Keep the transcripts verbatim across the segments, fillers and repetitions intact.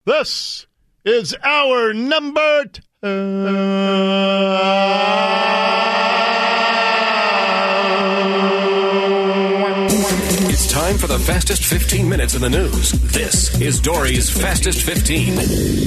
This is our number t- It's time for the fastest fifteen minutes in the news. This is Dory's Fastest fifteen.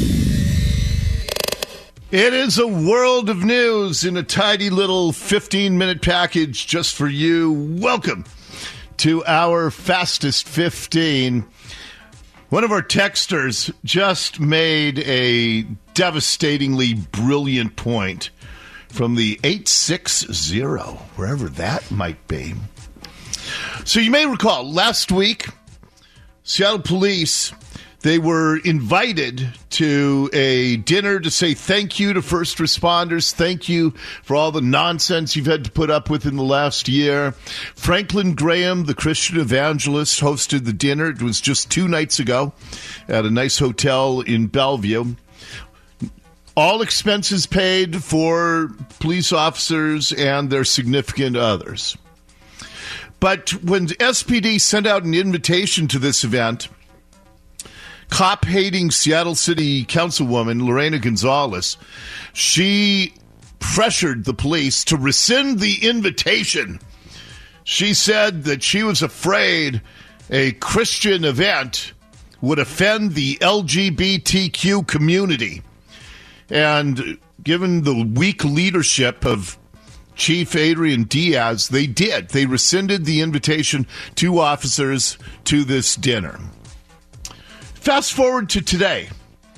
It is a world of news in a tidy little fifteen-minute package just for you. Welcome to our Fastest fifteen. One of our texters just made a devastatingly brilliant point from the eight six zero, wherever that might be. So you may recall last week, Seattle police, they were invited to a dinner to say thank you to first responders. Thank you for all the nonsense you've had to put up with in the last year. Franklin Graham, the Christian evangelist, hosted the dinner. It was just two nights ago at a nice hotel in Bellevue. All expenses paid for police officers and their significant others. But when S P D sent out an invitation to this event, cop-hating Seattle City Councilwoman Lorena Gonzalez, she pressured the police to rescind the invitation. She said that she was afraid a Christian event would offend the L G B T Q community. And given the weak leadership of Chief Adrian Diaz, they did. They rescinded the invitation to officers to this dinner. Fast forward to today.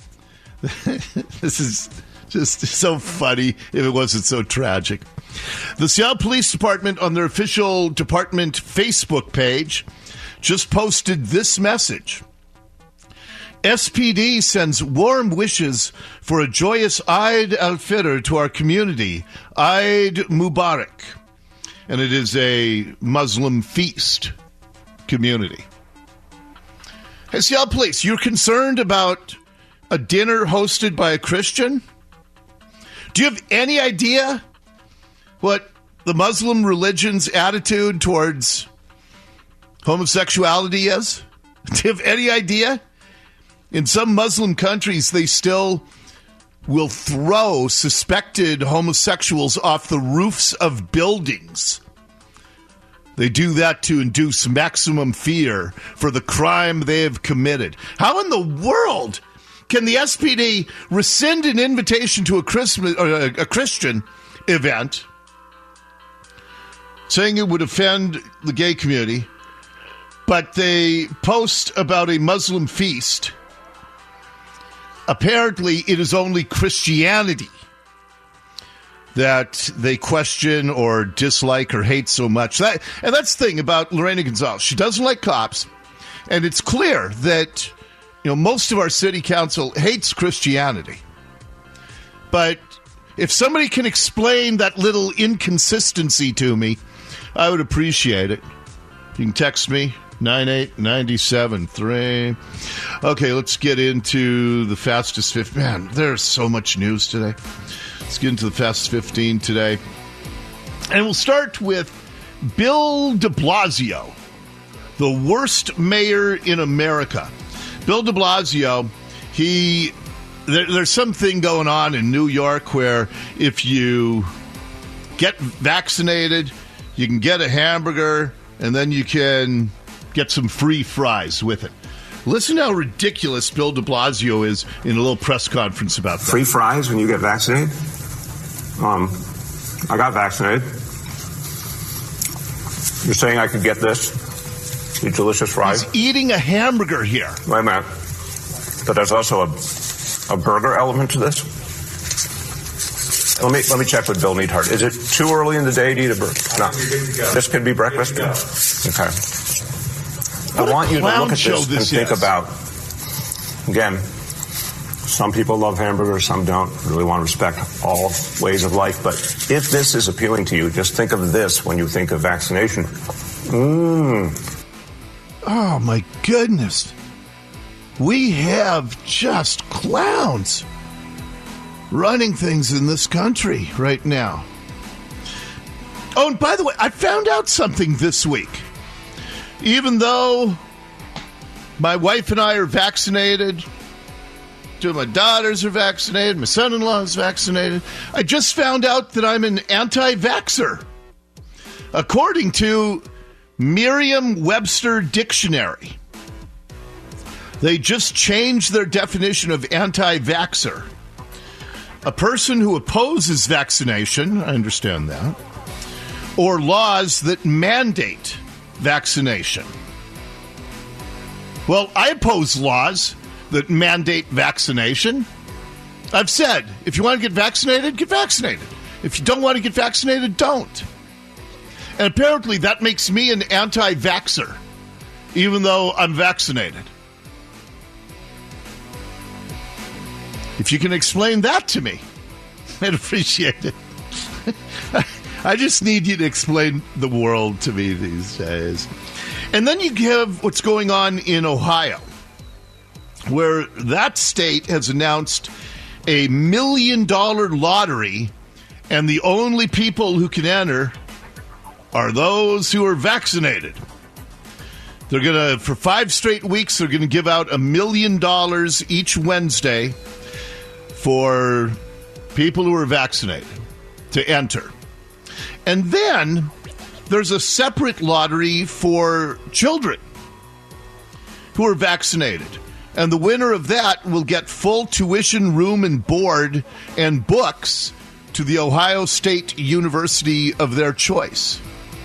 This is just so funny if it wasn't so tragic. The Seattle Police Department on their official department Facebook page just posted this message. S P D sends warm wishes for a joyous Eid al-Fitr to our community. Eid Mubarak. And it is a Muslim feast community. Hey, Seattle Police, you're concerned about a dinner hosted by a Christian? Do you have any idea what the Muslim religion's attitude towards homosexuality is? Do you have any idea? In some Muslim countries, they still will throw suspected homosexuals off the roofs of buildings. They do that to induce maximum fear for the crime they have committed. How in the world can the S P D rescind an invitation to a, Christmas, uh, a Christian event, saying it would offend the gay community, but they post about a Muslim feast? Apparently, it is only Christianity that they question or dislike or hate so much. That, and that's the thing about Lorena Gonzalez. She doesn't like cops, and it's clear that, you know, most of our city council hates Christianity. But if somebody can explain that little inconsistency to me, I would appreciate it. You can text me, nine eight nine seven three. Okay, let's get into the fastest fifteen. Man, there's so much news today. Let's get into the fastest fifteen today. And we'll start with Bill de Blasio, the worst mayor in America. Bill de Blasio, he there, there's something going on in New York where if you get vaccinated, you can get a hamburger, and then you can get some free fries with it. Listen how ridiculous Bill de Blasio is in a little press conference about that. Free fries when you get vaccinated? Um, I got vaccinated. You're saying I could get this? These delicious fries? He's eating a hamburger here. Wait a minute. But there's also a, a burger element to this? Let me let me check with Bill Neidhart. Is it too early in the day to eat a burger? No. This could be breakfast? Okay. What I want you to look at this, this and this think is. about, again, some people love hamburgers, some don't. Really want to respect all ways of life. But if this is appealing to you, just think of this when you think of vaccination. Mmm. Oh, my goodness. We have just clowns running things in this country right now. Oh, and by the way, I found out something this week. Even though my wife and I are vaccinated, Two of my daughters are vaccinated. My son-in-law is vaccinated. I just found out that I'm an anti-vaxxer. According to Merriam-Webster Dictionary, they just changed their definition of anti-vaxxer. A person who opposes vaccination, I understand that, or laws that mandate vaccination. Well, I oppose laws that mandate vaccination. I've said, if you want to get vaccinated, get vaccinated. If you don't want to get vaccinated, don't. And apparently that makes me an anti-vaxxer, even though I'm vaccinated. If you can explain that to me, I'd appreciate it. I just need you to explain the world to me these days. And then you have what's going on in Ohio, where that state has announced a million dollar lottery, and the only people who can enter are those who are vaccinated. They're going to, for five straight weeks, they're going to give out a million dollars each Wednesday for people who are vaccinated to enter. And then there's a separate lottery for children who are vaccinated. And the winner of that will get full tuition, room and board, and books to the Ohio State University of their choice.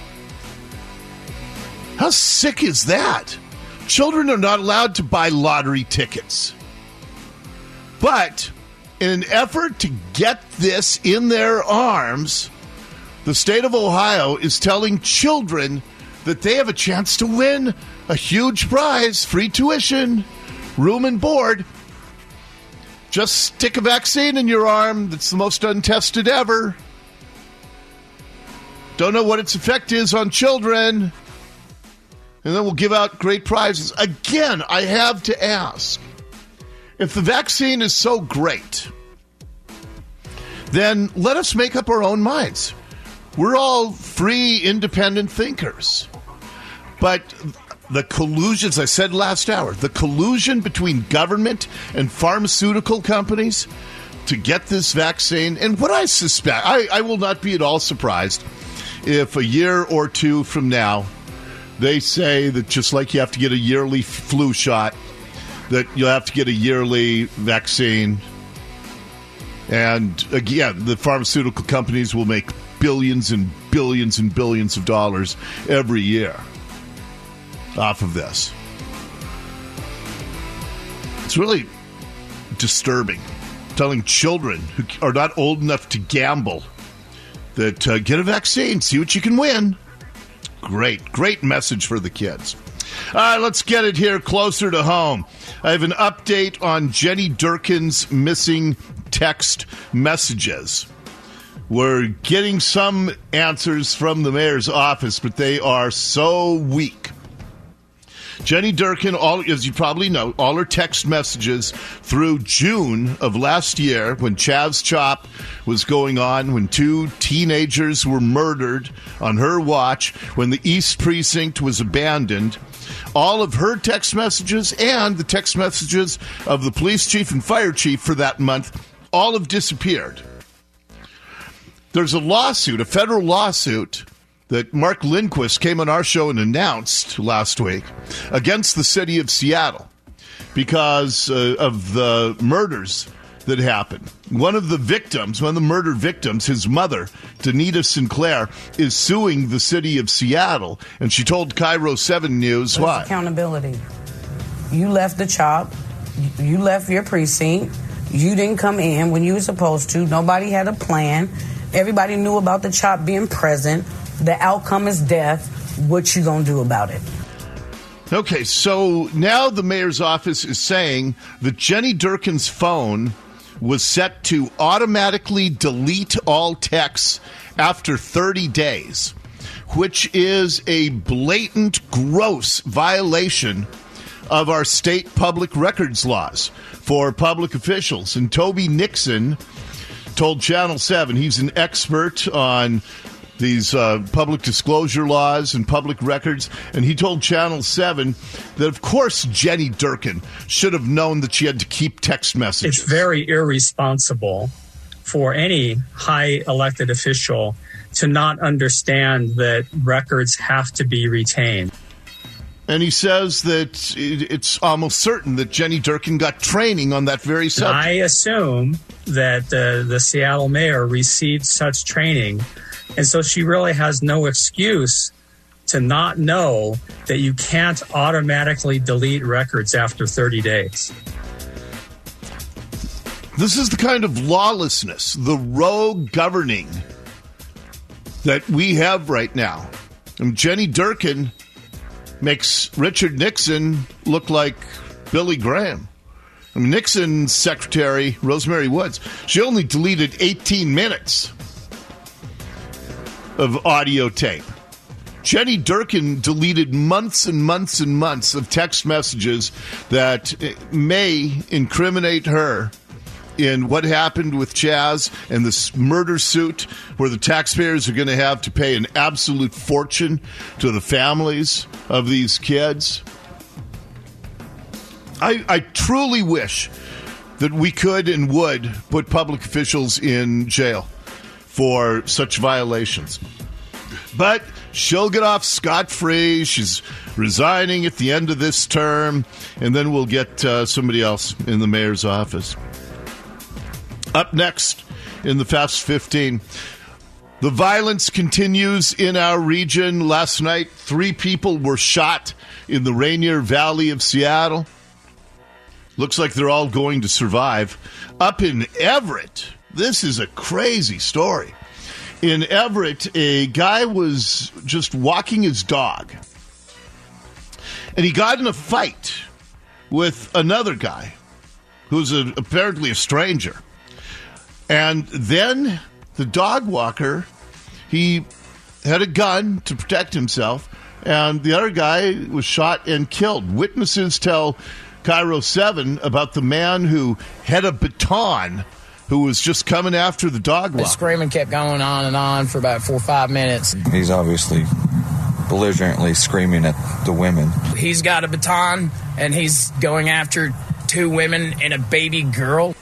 How sick is that? Children are not allowed to buy lottery tickets. But in an effort to get this in their arms, the state of Ohio is telling children that they have a chance to win a huge prize, free tuition, room and board. Just stick a vaccine in your arm that's the most untested ever. Don't know what its effect is on children. And then we'll give out great prizes. Again, I have to ask, if the vaccine is so great, then let us make up our own minds. We're all free, independent thinkers. But the collusion, as I said last hour, the collusion between government and pharmaceutical companies to get this vaccine, and what I suspect, I, I will not be at all surprised if a year or two from now, they say that just like you have to get a yearly flu shot, that you'll have to get a yearly vaccine. And again, the pharmaceutical companies will make billions and billions and billions of dollars every year off of this. It's really disturbing. Telling children who are not old enough to gamble that uh, get a vaccine, see what you can win. Great, great message for the kids. All right, let's get it here closer to home. I have an update on Jenny Durkin's missing text messages. We're getting some answers from the mayor's office, but they are so weak. Jenny Durkin, all, as you probably know, all her text messages through June of last year when Chav's Chop was going on, when two teenagers were murdered on her watch, when the East Precinct was abandoned, all of her text messages and the text messages of the police chief and fire chief for that month all have disappeared. There's a lawsuit, a federal lawsuit, that Mark Lindquist came on our show and announced last week against the city of Seattle because uh, of the murders that happened. One of the victims, one of the murder victims, his mother, Danita Sinclair, is suing the city of Seattle, and she told Cairo seven News why. Accountability. You left the CHOP. You left your precinct. You didn't come in when you were supposed to. Nobody had a plan. Everybody knew about the CHOP being present. The outcome is death. What you gonna do about it? Okay, so now the mayor's office is saying that Jenny Durkin's phone was set to automatically delete all texts after thirty days, which is a blatant, gross violation of our state public records laws for public officials. And Toby Nixon told Channel seven, he's an expert on these uh, public disclosure laws and public records, and he told Channel seven that, of course, Jenny Durkin should have known that she had to keep text messages. It's very irresponsible for any high elected official to not understand that records have to be retained. And he says that it's almost certain that Jenny Durkin got training on that very subject. I assume that uh, the Seattle mayor received such training, and so she really has no excuse to not know that you can't automatically delete records after thirty days. This is the kind of lawlessness, the rogue governing that we have right now. And Jenny Durkin makes Richard Nixon look like Billy Graham. I mean, Nixon's secretary, Rosemary Woods, she only deleted eighteen minutes of audio tape. Jenny Durkin deleted months and months and months of text messages that may incriminate her in what happened with Chaz and this murder suit where the taxpayers are going to have to pay an absolute fortune to the families of these kids. I, I truly wish that we could and would put public officials in jail for such violations. But she'll get off scot-free. She's resigning at the end of this term, and then we'll get uh, somebody else in the mayor's office. Up next in the Fast fifteen, the violence continues in our region. Last night, three people were shot in the Rainier Valley of Seattle. Looks like they're all going to survive. Up in Everett, this is a crazy story. In Everett, a guy was just walking his dog, and he got in a fight with another guy who's a, apparently a stranger. And then the dog walker, he had a gun to protect himself, and the other guy was shot and killed. Witnesses tell Cairo seven about the man who had a baton who was just coming after the dog walker. The screaming kept going on and on for about four or five minutes. He's obviously belligerently screaming at the women. He's got a baton, and he's going after two women and a baby girl.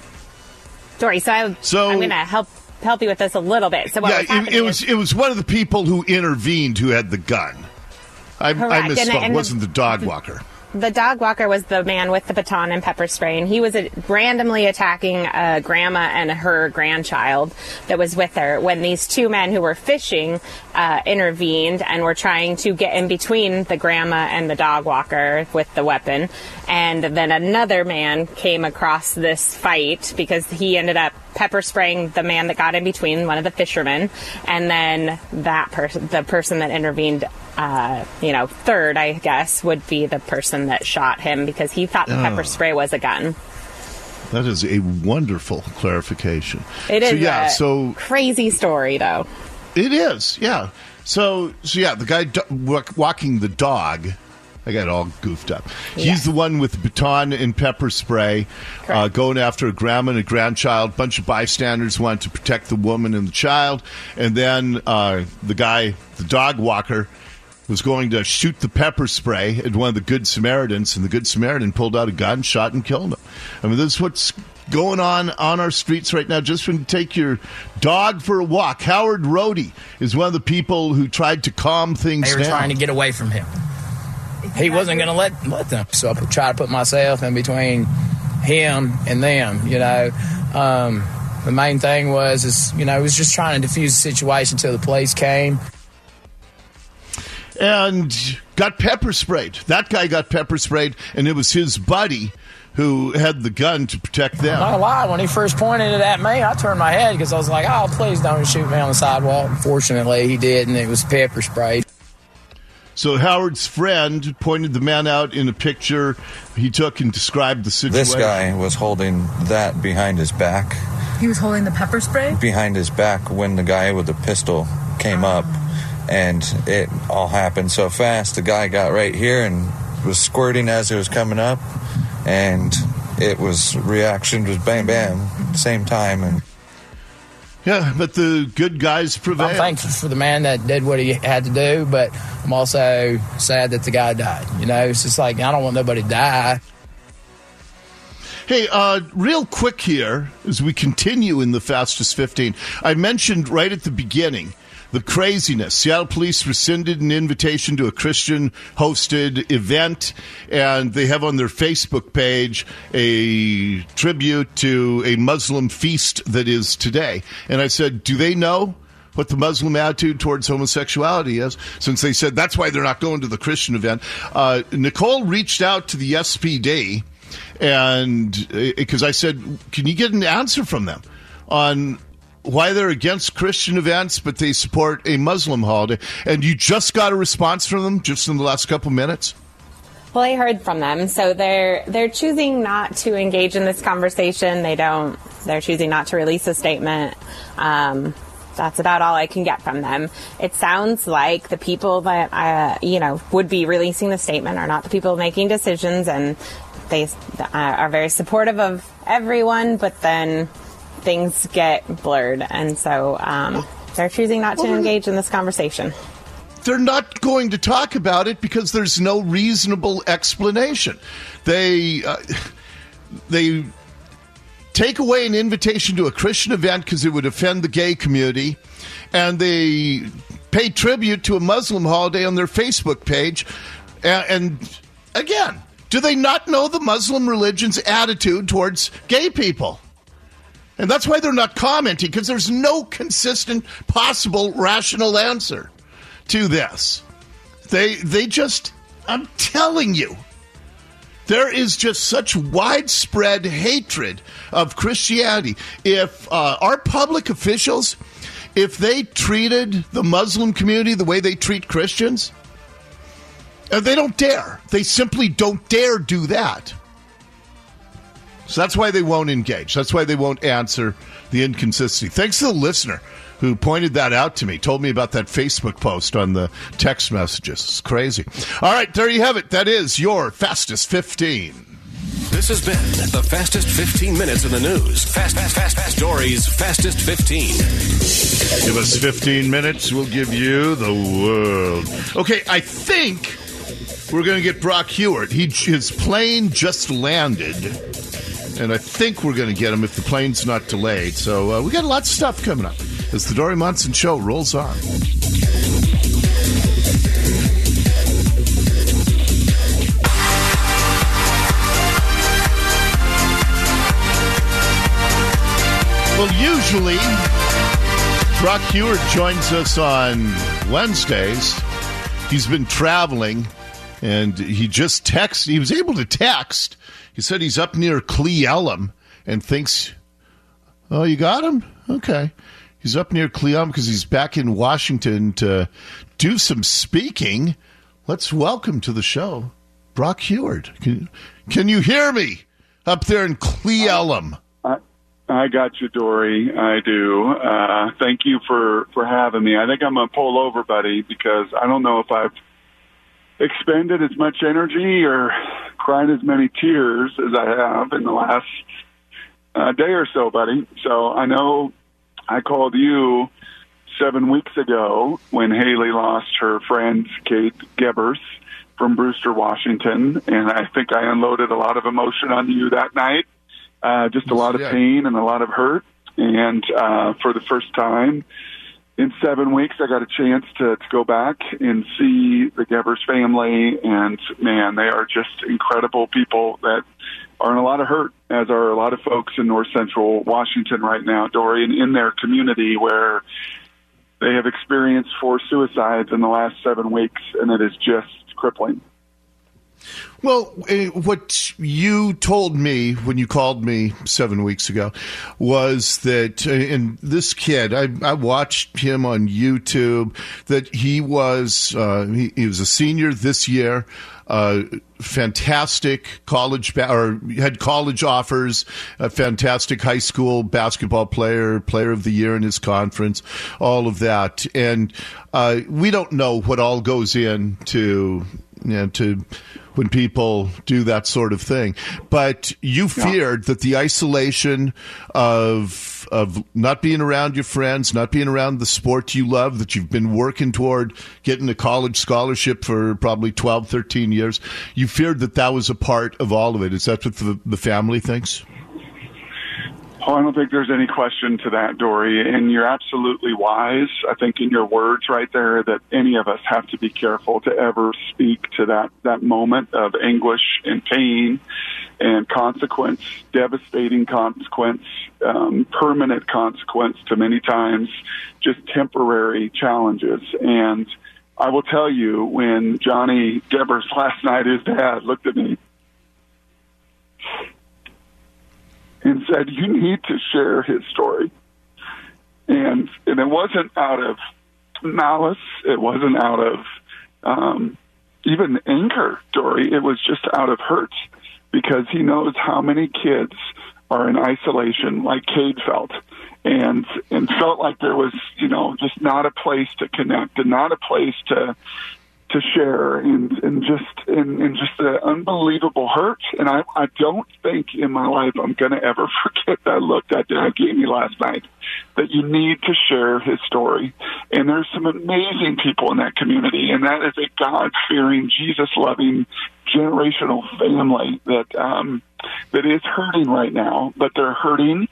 Dory, so, I, so I'm going to help help you with this a little bit. So what yeah, was happening it, it was is, it was one of the people who intervened who had the gun. I, I misspoke. And, and it wasn't the, the dog walker. The dog walker was the man with the baton and pepper spray, and he was uh, randomly attacking a grandma and her grandchild that was with her when these two men who were fishing uh, intervened and were trying to get in between the grandma and the dog walker with the weapon. And then another man came across this fight because he ended up pepper spraying the man that got in between, one of the fishermen, and then that person, the person that intervened, uh, you know, third, I guess, would be the person that shot him because he thought the oh. pepper spray was a gun. That is a wonderful clarification. It is so, yeah, a so, crazy story, though. It is, yeah. So, so yeah, the guy do- walking the dog, I got all goofed up. Yeah. He's the one with the baton and pepper spray, uh, going after a grandma and a grandchild. A bunch of bystanders wanted to protect the woman and the child. And then uh, the guy, the dog walker, was going to shoot the pepper spray at one of the Good Samaritans, and the Good Samaritan pulled out a gun, shot, and killed him. I mean, this is what's going on on our streets right now. Just when you take your dog for a walk. Howard Rohde is one of the people who tried to calm things down. They were down. trying to get away from him. He wasn't going to let let them. So I try to put myself in between him and them, you know. Um, the main thing was, is you know, he was just trying to defuse the situation until the police came. And got pepper sprayed. That guy got pepper sprayed, and it was his buddy who had the gun to protect them. I'm not gonna lie, when he first pointed it at me, I turned my head because I was like, oh, please don't shoot me on the sidewalk. Fortunately, he did, and it was pepper sprayed. So Howard's friend pointed the man out in a picture he took and described the situation. This guy was holding that behind his back. He was holding the pepper spray? Behind his back when the guy with the pistol came up, and it all happened so fast. The guy got right here and was squirting as it was coming up, and it was reaction was bam, bam, same time. And Yeah, but the good guys prevail. I'm thankful for the man that did what he had to do, but I'm also sad that the guy died. You know, it's just like, I don't want nobody to die. Hey, uh, real quick here, as we continue in the Fastest fifteen, I mentioned right at the beginning the craziness. Seattle police rescinded an invitation to a Christian-hosted event, and they have on their Facebook page a tribute to a Muslim feast that is today. And I said, do they know what the Muslim attitude towards homosexuality is? Since they said that's why they're not going to the Christian event. Uh, Nicole reached out to the S P D, and because I said, can you get an answer from them on why they're against Christian events, but they support a Muslim holiday? And you just got a response from them just in the last couple minutes? Well, I heard from them. So they're they're choosing not to engage in this conversation. They don't. They're choosing not to release a statement. Um, that's about all I can get from them. It sounds like the people that uh, you know would be releasing the statement are not the people making decisions, and they uh, are very supportive of everyone. But then things get blurred, and so um, they're choosing not to engage in this conversation. They're not going to talk about it because there's no reasonable explanation. They uh, they take away an invitation to a Christian event because it would offend the gay community, and they pay tribute to a Muslim holiday on their Facebook page. And, and again, do they not know the Muslim religion's attitude towards gay people? And that's why they're not commenting, because there's no consistent, possible, rational answer to this. They they just, I'm telling you, there is just such widespread hatred of Christianity. If uh, our public officials, if they treated the Muslim community the way they treat Christians, uh, they don't dare. They simply don't dare do that. So that's why they won't engage. That's why they won't answer the inconsistency. Thanks to the listener who pointed that out to me, told me about that Facebook post on the text messages. It's crazy. All right, there you have it. That is your Fastest fifteen. This has been the Fastest fifteen minutes in the news. Fast, fast, fast, fast stories. Fastest fifteen. Give us fifteen minutes. We'll give you the world. Okay, I think we're going to get Brock Huard. He, his plane just landed, and I think we're going to get him if the plane's not delayed. So uh, we got a lot of stuff coming up as the Dory Monson Show rolls on. Well, usually Brock Huard joins us on Wednesdays. He's been traveling, and he just texted. He was able to text. He said he's up near Cle Elum and thinks, oh, you got him? Okay. He's up near Cle Elum because he's back in Washington to do some speaking. Let's welcome to the show Brock Huard. Can, can you hear me up there in Cle Elum? I, I got you, Dory. I do. Uh, thank you for, for having me. I think I'm going to pull over, buddy, because I don't know if I've expended as much energy or cried as many tears as I have in the last uh, day or so, buddy. So I know I called you seven weeks ago when Haley lost her friend, Kate Gebers, from Brewster, Washington, and I think I unloaded a lot of emotion on you that night, uh, just a lot of pain and a lot of hurt. And uh, for the first time in seven weeks, I got a chance to, to go back and see the Gebers family, and, man, they are just incredible people that are in a lot of hurt, as are a lot of folks in north central Washington right now, Dory, and in their community where they have experienced four suicides in the last seven weeks, and it is just crippling. Well, uh, what you told me when you called me seven weeks ago was that, uh, and this kid, I, I watched him on YouTube, that he was uh, he, he was a senior this year, uh, fantastic college ba- or had college offers, a fantastic high school basketball player, player of the year in his conference, all of that, and uh, we don't know what all goes into, you know, to when people do that sort of thing. But you feared that the isolation of of not being around your friends, not being around the sport you love, that you've been working toward getting a college scholarship for probably twelve, thirteen years, you feared that that was a part of all of it. Is that what the, the family thinks? Oh, I don't think there's any question to that, Dory. And you're absolutely wise, I think, in your words right there, that any of us have to be careful to ever speak to that, that moment of anguish and pain and consequence, devastating consequence, um, permanent consequence to many times just temporary challenges. And I will tell you, when Johnny Gebers last night, his dad, looked at me and said, you need to share his story. And and it wasn't out of malice. It wasn't out of um, even anger, Dory. It was just out of hurt, because he knows how many kids are in isolation like Cade felt, and and felt like there was, you know, just not a place to connect and not a place to to share, and, and just and, and just the unbelievable hurt. And I, I don't think in my life I'm going to ever forget that look that dad gave me last night, that you need to share his story. And there's some amazing people in that community, and that is a God-fearing, Jesus-loving, generational family that um, that is hurting right now, but they're hurting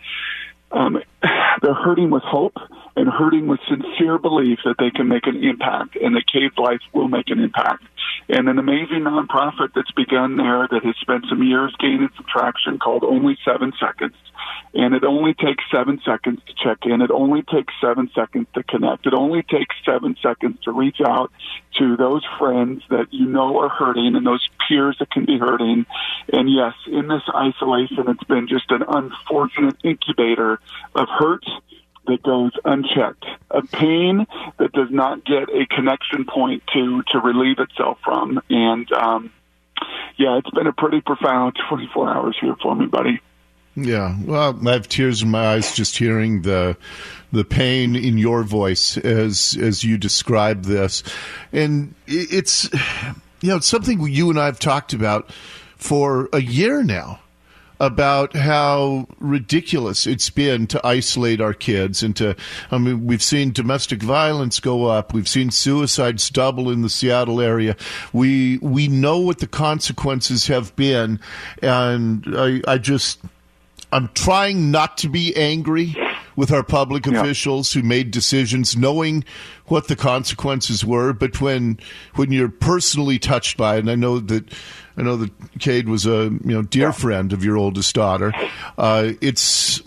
Um, they're hurting with hope and hurting with sincere belief that they can make an impact, and that Cade's life will make an impact. And an amazing nonprofit that's begun there that has spent some years gaining some traction called Only Seven Seconds. And it only takes seven seconds to check in. It only takes seven seconds to connect. It only takes seven seconds to reach out to those friends that you know are hurting and those peers that can be hurting. And yes, in this isolation, it's been just an unfortunate incubator of hurt that goes unchecked, of pain that does not get a connection point to, to relieve itself from. And, um, yeah, it's been a pretty profound twenty-four hours here for me, buddy. Yeah, well, I have tears in my eyes just hearing the the pain in your voice as as you describe this, and it's you know it's something you and I have talked about for a year now, about how ridiculous it's been to isolate our kids and to, I mean, we've seen domestic violence go up. We've seen suicides double in the Seattle area. We we know what the consequences have been, and I, I just. I'm trying not to be angry with our public yeah. officials who made decisions knowing what the consequences were, but when when you're personally touched by it, and I know that I know that Cade was a you know dear yeah. friend of your oldest daughter, uh, it's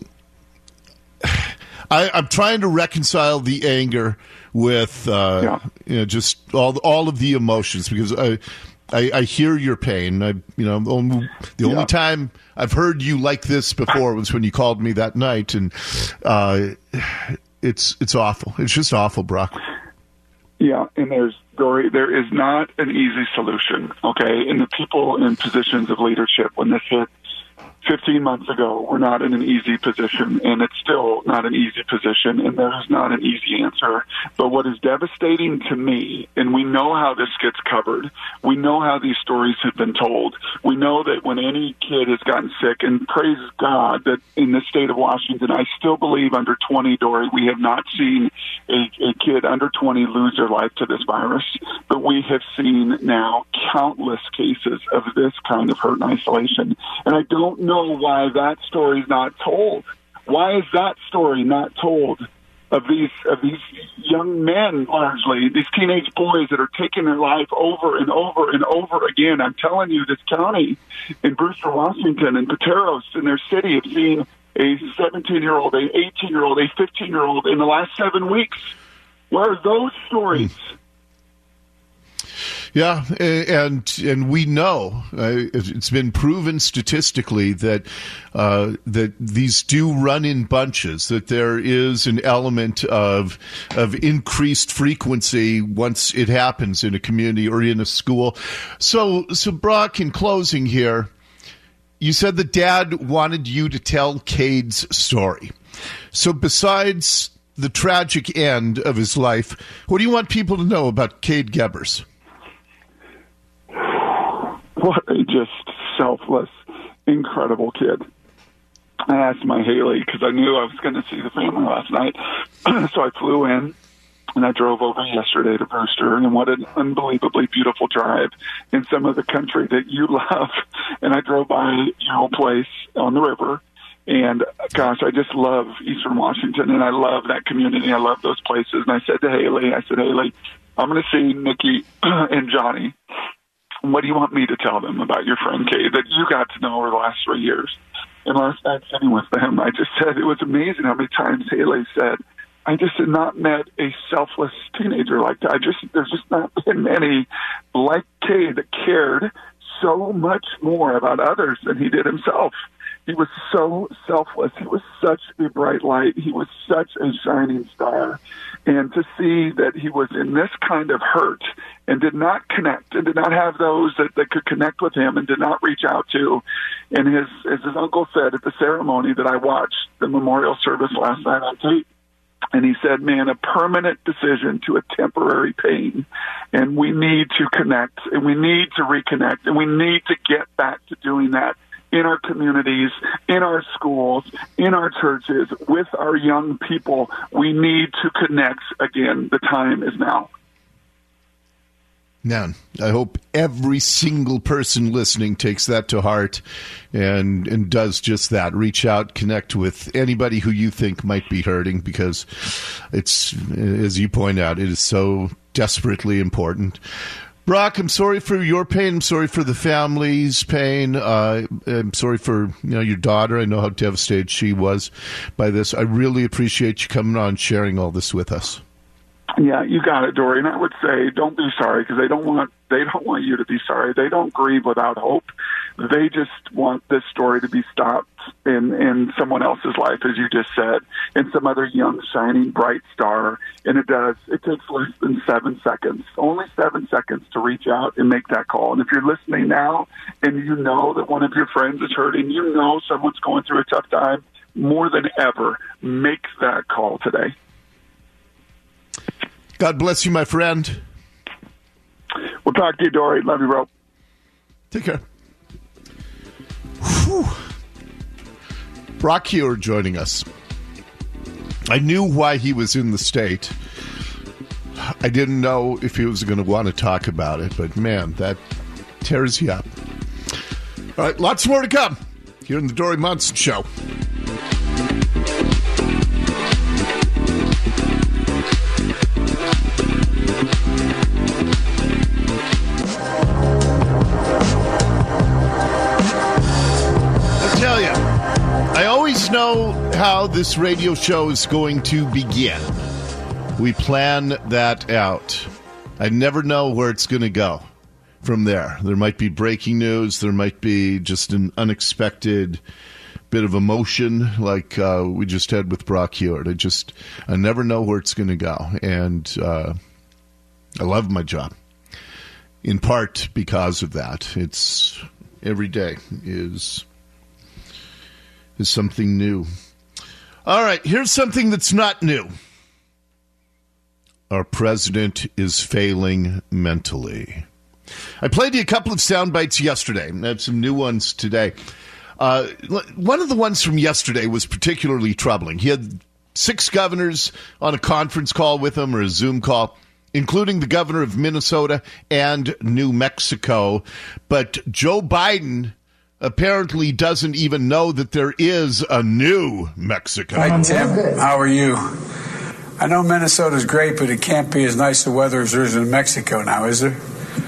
I, I'm trying to reconcile the anger with uh, yeah. you know just all all of the emotions, because I. I, I hear your pain. I, you know, only, the only yeah. time I've heard you like this before was when you called me that night, and uh, it's it's awful. It's just awful, Brock. Yeah, and there's Dory. There is not an easy solution. Okay, and the people in positions of leadership when this hit fifteen months ago were not in an easy position, and it's still not an easy position, and there is not an easy answer. But what is devastating to me, and we know how this gets covered, we know how these stories have been told, we know that when any kid has gotten sick, and praise God that in the state of Washington, I still believe under twenty, Dory, we have not seen a, a kid under twenty lose their life to this virus, but we have seen now countless cases of this kind of hurt and isolation. And I don't know why that story is not told. Why is that story not told of these of these young men, largely these teenage boys that are taking their life over and over and over again? I'm telling you, this county in Brewster, Washington, and Pateros in their city have seen a seventeen-year-old, a eighteen-year-old, a fifteen-year-old in the last seven weeks. Where are those stories? Mm. Yeah, and and we know uh, it's been proven statistically that uh, that these do run in bunches. That there is an element of of increased frequency once it happens in a community or in a school. So, so Brock, in closing here, you said that Dad wanted you to tell Cade's story. So, besides the tragic end of his life, what do you want people to know about Cade Gebers? what a just selfless, incredible kid. I asked my Haley because I knew I was going to see the family last night. So I flew in and I drove over yesterday to Brewster, and what an unbelievably beautiful drive in some of the country that you love. And I drove by your old place on the river. And gosh, I just love Eastern Washington, and I love that community. I love those places. And I said to Haley, I said, Haley, I'm going to see Nikki and Johnny. What do you want me to tell them about your friend Kay that you got to know over the last three years? And last night sitting with them, I just said it was amazing how many times Haley said, I just had not met a selfless teenager like that. I just there's just not been many like Kay that cared so much more about others than he did himself. He was so selfless. He was such a bright light. He was such a shining star. And to see that he was in this kind of hurt and did not connect and did not have those that, that could connect with him and did not reach out to. And his, as his uncle said at the ceremony that I watched, the memorial service last night on tape, and he said, man, a permanent decision to a temporary pain. And we need to connect, and we need to reconnect, and we need to get back to doing that in our communities, in our schools, in our churches, with our young people. We need to connect again. The time is now. Man, I hope every single person listening takes that to heart and and does just that. Reach out, connect with anybody who you think might be hurting, because it's, as you point out, it is so desperately important. Brock, I'm sorry for your pain. I'm sorry for the family's pain. Uh, I'm sorry for you know your daughter. I know how devastated she was by this. I really appreciate you coming on and sharing all this with us. Yeah, you got it, Dory. And I would say, don't be sorry, because they don't want they don't want you to be sorry. They don't grieve without hope. They just want this story to be stopped in in someone else's life, as you just said, in some other young, shining, bright star. And it does. It takes less than seven seconds, only seven seconds to reach out and make that call. And if you're listening now and you know that one of your friends is hurting, you know someone's going through a tough time, more than ever, make that call today. God bless you, my friend. We'll talk to you, Dory. Love you, bro. Take care. Whew. Brock Huard joining us. I knew why he was in the state. I didn't know if he was going to want to talk about it, but man, that tears you up. All right, lots more to come here in the Dory Monson Show. I always know how this radio show is going to begin. We plan that out. I never know where it's going to go from there. There might be breaking news. There might be just an unexpected bit of emotion like uh, we just had with Brock Huard. I just, I never know where it's going to go. And uh, I love my job, in part because of that. It's every day is... is something new. All right, here's something that's not new. Our president is failing mentally. I played you a couple of sound bites yesterday. I have some new ones today. Uh, one of the ones from yesterday was particularly troubling. He had six governors on a conference call with him, or a Zoom call, including the governor of Minnesota and New Mexico. But Joe Biden apparently doesn't even know that there is a New Mexico. Hi, Tim. How are you? I know Minnesota's great, but it can't be as nice a weather as there is in Mexico now, is there?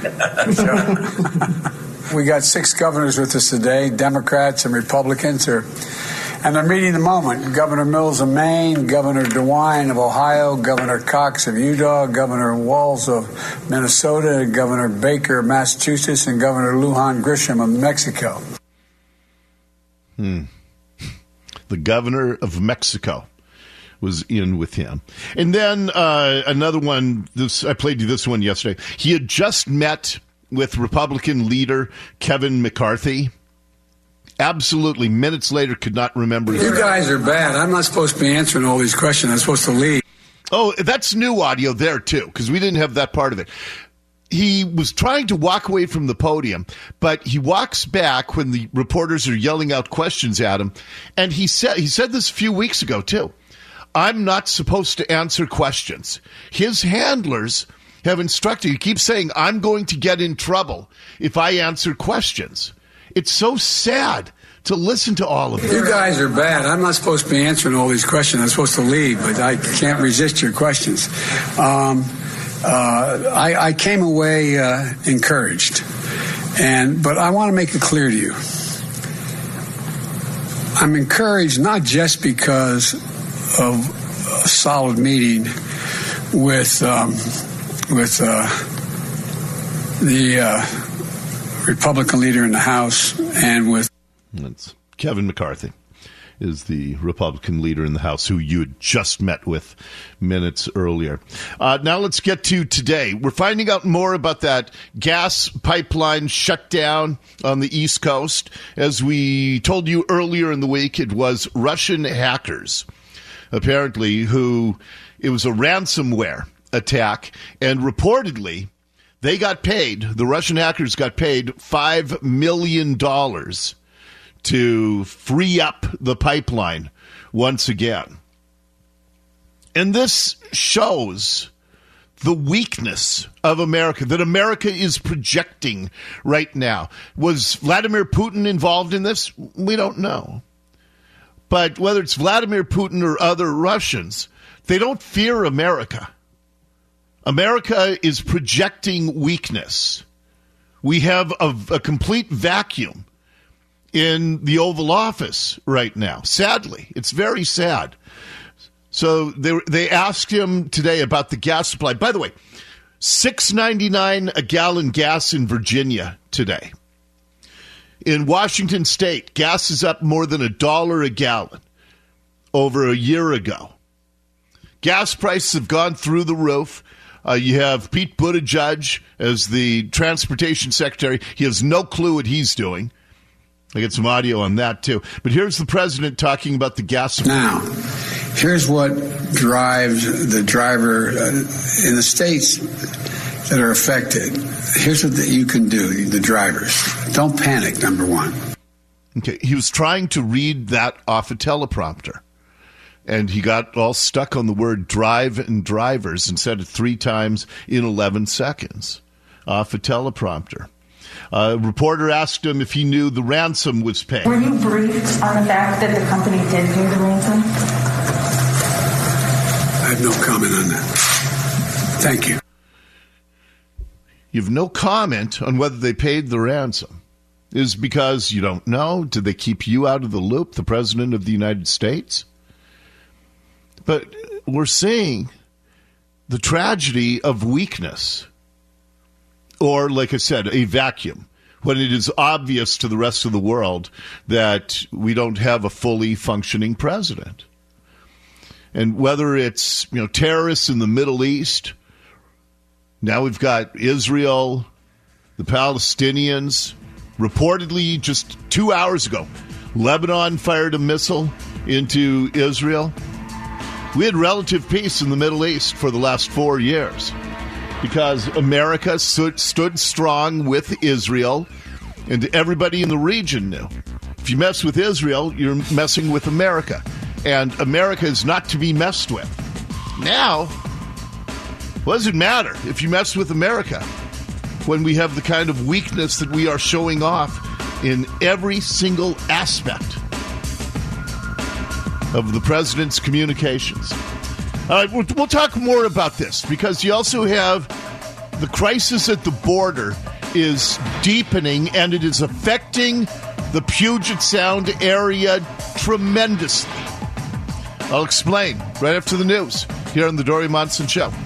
We got six governors with us today, Democrats and Republicans, are, and they're meeting the moment. Governor Mills of Maine, Governor DeWine of Ohio, Governor Cox of Utah, Governor Walz of Minnesota, Governor Baker of Massachusetts, and Governor Lujan Grisham of Mexico. Hmm. The governor of Mexico was in with him. And then uh, another one, this I played you this one yesterday. He had just met with Republican leader Kevin McCarthy. Absolutely, minutes later, could not remember. You guys are bad. I'm not supposed to be answering all these questions. I'm supposed to leave. Oh, that's new audio there, too, because we didn't have that part of it. he was trying to walk away from the podium, but he walks back when the reporters are yelling out questions at him. And he said, he said this a few weeks ago, too. I'm not supposed to answer questions. His handlers have instructed, he keeps saying, I'm going to get in trouble if I answer questions. It's so sad to listen to all of this. You guys are bad. I'm not supposed to be answering all these questions. I'm supposed to leave, but I can't resist your questions. Um, uh, I, I came away uh, encouraged, and but I want to make it clear to you. I'm encouraged not just because of a solid meeting with um, with uh, the uh, Republican leader in the House and with That's Kevin McCarthy is the Republican leader in the House who you had just met with minutes earlier. Uh, now let's get to today. We're finding out more about that gas pipeline shutdown on the East Coast. As we told you earlier in the week, it was Russian hackers, apparently, who it was a ransomware attack, and reportedly they got paid, the Russian hackers got paid five million dollars to free up the pipeline once again. And this shows the weakness of America, that America is projecting right now. Was Vladimir Putin involved in this? We don't know. But whether it's Vladimir Putin or other Russians, they don't fear America. America is projecting weakness. We have a, a complete vacuum in the Oval Office right now. Sadly, it's very sad. So they they asked him today about the gas supply. By the way, six ninety-nine a gallon gas in Virginia today. In Washington State, gas is up more than a dollar a gallon over a year ago. Gas prices have gone through the roof. Uh, you have Pete Buttigieg as the transportation secretary. He has no clue what he's doing. I get some audio on that, too. But here's the president talking about the gas supply. Now, here's what drives the driver uh, in the states that are affected. Here's what the, you can do, the drivers. Don't panic, number one. Okay, he was trying to read that off a teleprompter, and he got all stuck on the word drive and drivers and said it three times in eleven seconds off a teleprompter. A reporter asked him if he knew the ransom was paid. Were you briefed on the fact that the company did pay the ransom? I have no comment on that. Thank you. You have no comment on whether they paid the ransom. Is because you don't know? Did they keep you out of the loop, the President of the United States? But we're seeing the tragedy of weakness. Or, like I said, a vacuum, when it is obvious to the rest of the world that we don't have a fully functioning president. And whether it's, you know, terrorists in the Middle East, now we've got Israel, the Palestinians. Reportedly, just two hours ago, Lebanon fired a missile into Israel. We had relative peace in the Middle East for the last four years. Because America stood, stood strong with Israel, and everybody in the region knew. If you mess with Israel, you're messing with America. And America is not to be messed with. Now, what does it matter if you mess with America when we have the kind of weakness that we are showing off in every single aspect of the president's communications? All right, we'll, we'll talk more about this because you also have the crisis at the border is deepening and it is affecting the Puget Sound area tremendously. I'll explain right after the news here on the Dori Monson Show.